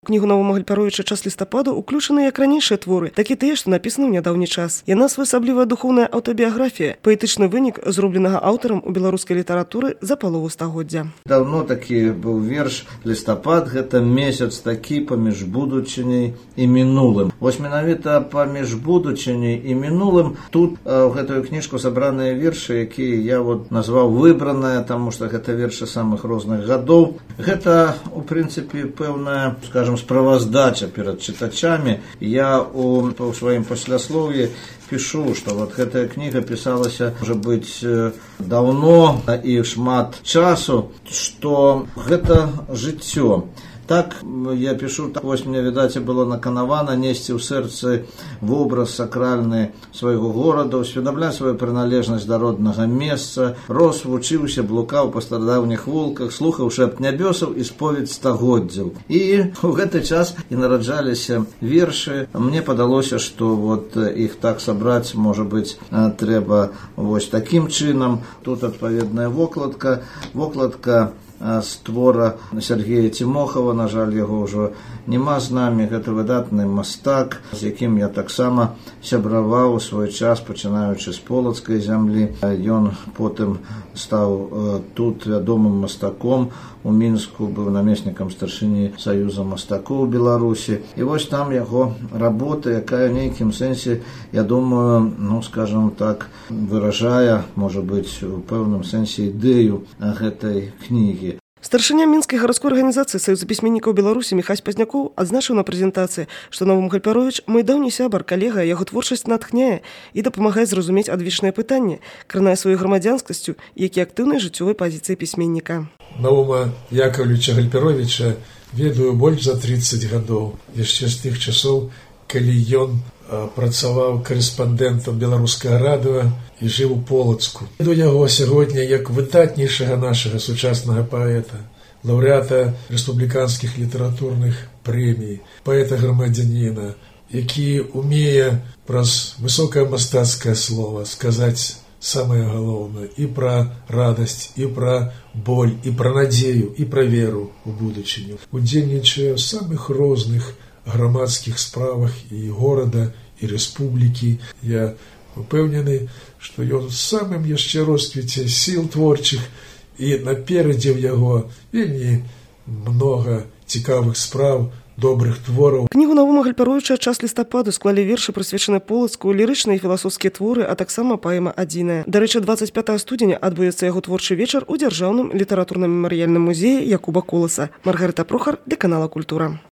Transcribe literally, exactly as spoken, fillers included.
У кнігу нового Гальперовича «Час лістападу» уключаны як ранейшыя творы, так і тыя, што напісаны ў нядаўні час. Яна своеасаблівая духоўная аўтабіяграфія, паэтычны вынік зробленага аўтарам у беларускай літаратуры за палову стагоддзя. Даўно такі быў верш «Лістапад» – гэта месяц такі паміж будучыняй і мінулым. Вось менавіта паміж будучыняй і мінулым тут у гэтую кніжку сабраныя вершы, якія я вот назваў выбраныя, таму што гэта вершы самых розных гадоў. Гэта, у прынцыпе, пэўная, скажем, справаздача перад чытачамі. Я у, у сваім пасляслоўі пишу, что вот гэтая книга писалася, может быть, давно и шмат часу, что гэта жыццё. Так я пишу, так вось мне, відаць, было наканавана несці ў сэрцы вобраз сакральны свайго горада, усведамляць сваю прыналежнасць да роднага месца, рос, вучыўся, блукаў па старадаўніх вулках, слухаў шэпт нябёсаў і споведь стагоддзяў. І ў гэты час і нараджаліся вершы. Мне падалося, што вот іх так сабраць, можа быць, трэба вось такім чынам. Тут адпаведная вокладка, вокладка з твора Сергея Тимохова, на жаль, яго ўжо нема з намі. Гэта выдатны мастак, з якім я таксама сябраваў у свой час, пачынаючы з полацкай зямлі. Ён потым стаў тут вядомым мастаком у Мінску, быў намеснікам старшыні Саюза мастакоў Беларусі. І вось там яго работа, якая ў нейкім сэнсе, я думаю, ну, скажем так, выражае, можа быць, у пэўным сэнсе ідэю гэтай кнігі. Старшыня мінскай гарадской арганізацыі Саюза пісьменнікаў Беларусі Міхась Пазнякоў адзначыў на прэзентацыі, што новы Гальперович мой даўні сябар, калега, яго творчасць натхняе і дапамагае зразумець адвечнае пытанне, кранае сваёй грамадзянскасцю, як і актыўнай жыццёвай пазіцыі пісьменніка. Нового Яковлевича Гальперовича ведаю больш за тридцать гадоў, яшчэ з тых часоў, калі ён працаваў корэспандэнтам беларускага радыё і жыў у Полацку. Веду яго сягоння як выдатнейшага нашага сучаснага паэта, лаўрэата рэспубліканскіх літаратурных прэмій, паэта-грамадзяніна, які умее праз высокае мастацкае слова сказаць самае галоўнае і пра радасць, і пра боль, і пра надзею, і пра веру ў будучыню. Удзельнічае ў самых розных грамадскіх справах і горада, і рэспублікі. Я упэўнены, што ён у самым яшчэ росквіце сіл творчых, і наперадзе ў яго вельмі многа цікавых справ, добрых твораў. Кнігу нового Гальперовича «Час лістападу» склалі вершы, прысвечаныя Полацку, лірычныя і філасофскія творы, а таксама паэма «Адзіная». Дарэчы, двадцать пятого студзеня адбудзецца яго творчы вечар у дзяржаўным літаратурна-мемарыяльным музеі Якуба Коласа. Маргарыта Прохар для канала «Культура».